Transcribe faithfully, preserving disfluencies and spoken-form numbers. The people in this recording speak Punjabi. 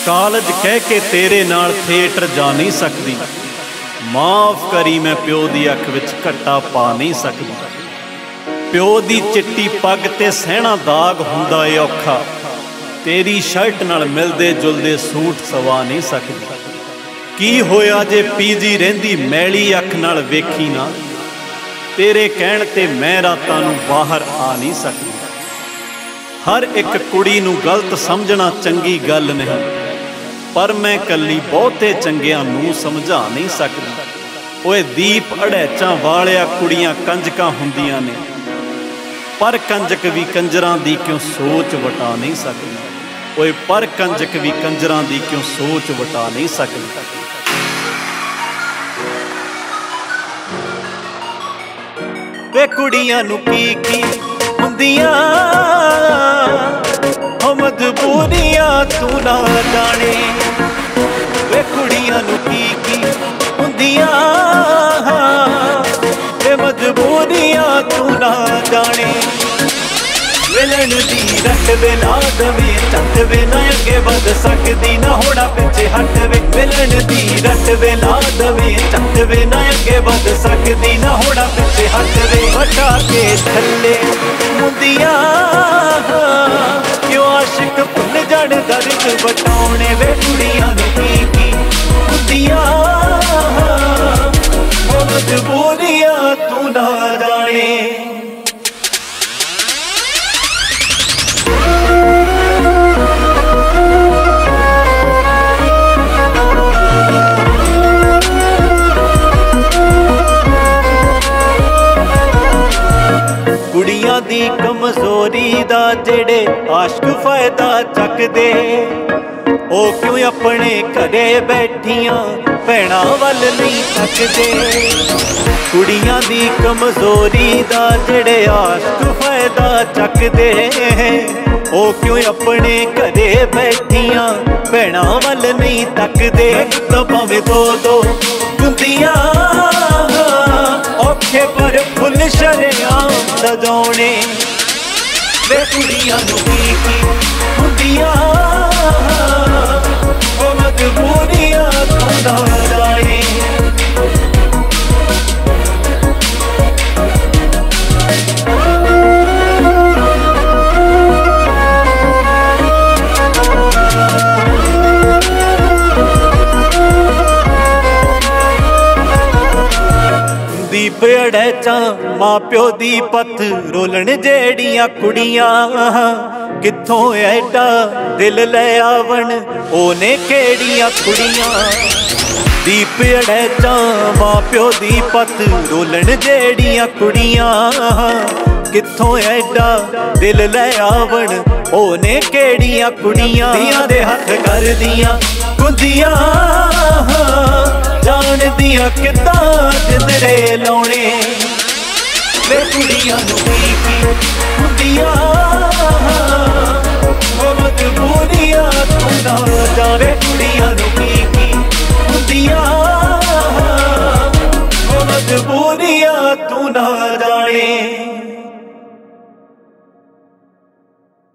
ਕਾਲਜ ਕਹਿ ਕੇ ਤੇਰੇ ਨਾਲ ਥੀਏਟਰ ਜਾ ਨਹੀਂ ਸਕਦੀ। ਮਾਫ ਕਰੀ ਮੈਂ ਪਿਓ ਦੀ ਅੱਖ ਵਿੱਚ ਘੱਟਾ ਪਾ ਨਹੀਂ ਸਕਦੀ। ਪਿਓ ਦੀ ਚਿੱਟੀ ਪੱਗ ਤੇ ਸਹਿਣਾ ਦਾਗ ਹੁੰਦਾ ਏ ਔਖਾ। ਤੇਰੀ ਸ਼ਰਟ ਨਾਲ ਮਿਲਦੇ ਜੁਲਦੇ ਸੂਟ ਸਵਾ ਨਹੀਂ ਸਕਦੀ। ਕੀ ਹੋਇਆ ਜੇ ਪੀਜੀ ਰਹਿੰਦੀ ਮੈਲੀ ਅੱਖ ਨਾਲ ਵੇਖੀ ਨਾ। ਤੇਰੇ ਕਹਿਣ ਤੇ ਮੈਂ ਰਾਤਾਂ ਨੂੰ ਬਾਹਰ ਆ ਨਹੀਂ ਸਕਦੀ। ਹਰ ਇੱਕ ਕੁੜੀ ਨੂੰ ਗਲਤ ਸਮਝਣਾ ਚੰਗੀ ਗੱਲ ਨਹੀਂ, ਪਰ ਮੈਂ ਕੱਲੀ ਬਹੁਤੇ ਚੰਗਿਆਂ ਨੂੰ ਸਮਝਾ ਨਹੀਂ ਸਕਦੀ। ਓਏ ਦੀਪ ਅੜੈਚਾਂ ਵਾਲਿਆ ਕੁੜੀਆਂ ਕੰਜਕਾਂ ਹੁੰਦੀਆਂ ਨੇ, ਪਰ ਕੰਜਕ ਵੀ ਕੰਜਰਾਂ ਦੀ ਕਿਉਂ ਸੋਚ ਵਟਾ ਨਹੀਂ ਸਕਦੀ। ਓਏ ਪਰ ਕੰਜਕ ਵੀ ਕੰਜਰਾਂ ਦੀ ਕਿਉਂ ਸੋਚ ਵਟਾ ਨਹੀਂ ਸਕਦੀ। ਵੇ ਕੁੜੀਆਂ ਨੂੰ ਕੀ ਕੀ ਹੁੰਦੀਆਂ ਹੋ ਮਜਬੂਰੀਆਂ ਤੂੰ ਨਾ ਜਾਣੇ। ਵੇ ਕੁੜੀਆਂ ਨੂੰ ਕੀ ਕੀ ਹੁੰਦੀਆਂ ਵੇ ਮਜਬੂਰੀਆਂ ਤੂੰ ਨਾ ਜਾਣੇ। ਵਿਲਣ ਦੀ ਰੱਟ ਵੇ ਲਾ ਦਵੇ ਚੱਟ ਵੇ ਨਾ ਅੱਗੇ ਵੱਧ ਸਕਦੀ ਨਾ ਹੋਣਾ ਪਿੱਛੇ ਹਟ ਵੇ। ਵਿਲਣ ਦੀ ਰੱਟ ਵੇ ਲਾ ਦਵੇ ਚੱਟ ਵੇ ਨਾ ਅੱਗੇ ਵੱਧ ਸਕਦੀ ਨਾ ਹੋਣਾ ਪਿੱਛੇ ਹਟ ਵੇ। ਹਟਾ ਕੇ ਥੱਲੇ ਮੁੰਦੀਆਂ ਕਿਉਂ ਆਸ਼ਿਕ ਭੁੱਲ ਜਾਣ ਦਰਦ ਬਟਾਉਣੇ। ਵੇ ਕੁੜੀਆਂ ਨੂੰ ਕੀ ਕੀ ਹੁੰਦੀਆਂ ਹੋ ਮਜਬੂਰੀਆਂ ਤੂੰ ਨਾ ਜਾਣੇ। ਕੁੜੀਆਂ ਦੀ ਕਮਜ਼ੋਰੀ ਦਾ ਜਿਹੜੇ ਆਸ਼ਕ ਫਾਇਦਾ ਚੱਕਦੇ, ਉਹ ਕਿਉਂ ਆਪਣੇ ਘਰੇ ਬੈਠੀਆਂ ਭੈਣਾਂ ਵੱਲ ਨਹੀਂ ਤੱਕਦੇ। ਕੁੜੀਆਂ ਦੀ ਕਮਜ਼ੋਰੀ ਦਾ ਜਿਹੜੇ ਆਸ਼ਕ ਫਾਇਦਾ ਚੱਕਦੇ, ਉਹ ਕਿਉਂ ਆਪਣੇ ਘਰੇ ਬੈਠੀਆਂ ਭੈਣਾਂ ਵੱਲ ਨਹੀਂ ਤੱਕਦੇ। ਤਾਂ ਭਾਵੇਂ ਦੋ ਦੋ ਗੁੰਦੀਆਂ ਔਖੇ ਪਰ ਫੁੱਲ ਸ਼ਰੇਆਮ ਸਜਾਉਣੇ। ਵੇ ਕੁੜੀਆਂ ਨੂੰ ਕੀ ਕੀ ਹੁੰਦੀਆਂ ਉਹ ਮਜਬੂਰੀਆਂ ਤੂੰ ਨਾ ਜਾਣੇ। ਦੀਪ ਅੜੈਚਾਂ ਮਾਂ ਪਿਓ ਦੀ ਪੱਥ ਰੋਲਣ ਜਿਹੜੀਆਂ ਕੁੜੀਆਂ, ਕਿੱਥੋਂ ਐਡਾ ਦਿਲ ਲੈ ਆਵਣ ਉਹਨੇ ਕਿਹੜੀਆਂ ਕੁੜੀਆਂ। ਦੀਪ ਅੜੈਚਾਂ ਮਾਂ ਪਿਓ ਦੀ ਪੱਥ ਰੋਲਣ ਜਿਹੜੀਆਂ ਕੁੜੀਆਂ, ਕਿੱਥੋਂ ਐਡਾ ਦਿਲ ਲੈ ਆਵਣ ਉਹਨੇ ਕਿਹੜੀਆਂ ਕੁੜੀਆਂ। ਧੀਆਂ ਦੇ ਹੱਥ ਕਰਦੀਆਂ ਗੁੰਦੀਆਂ ਜਾਣਦੀਆਂ ਕਿੱਦਾਂ ਜਿੰਦਰੇ ਲਾਉਣੇ। ਵੇ ਕੁੜੀਆਂ ਨੂੰ ਕੀ ਕੀ ਹੁੰਦੀਆਂ ਹੋ ਮਜਬੂਰੀਆਂ ਤੂੰ ਨਾ ਜਾਣੇ। ਕੁੜੀਆਂ